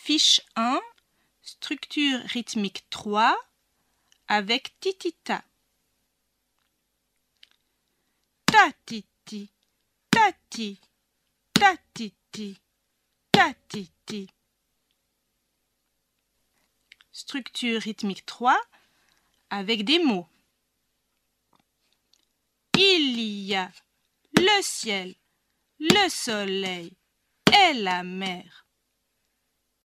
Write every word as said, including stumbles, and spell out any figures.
Fiche un, structure rythmique trois, avec titita. Ta-ti-ti, ta-ti, ta-ti-ti, ta-ti-ti. Structure rythmique trois, avec des mots. Il y a le ciel, le soleil et la mer.